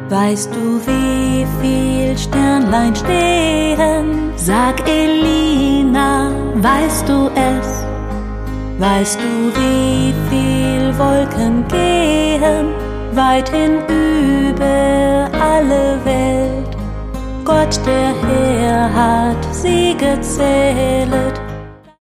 Weißt du, wie viel Sternlein stehen? Sag Elina, weißt du es? Weißt du, wie viel Wolken gehen? Weit hinüber alle Welt. Gott, der Herr, hat sie gezählet.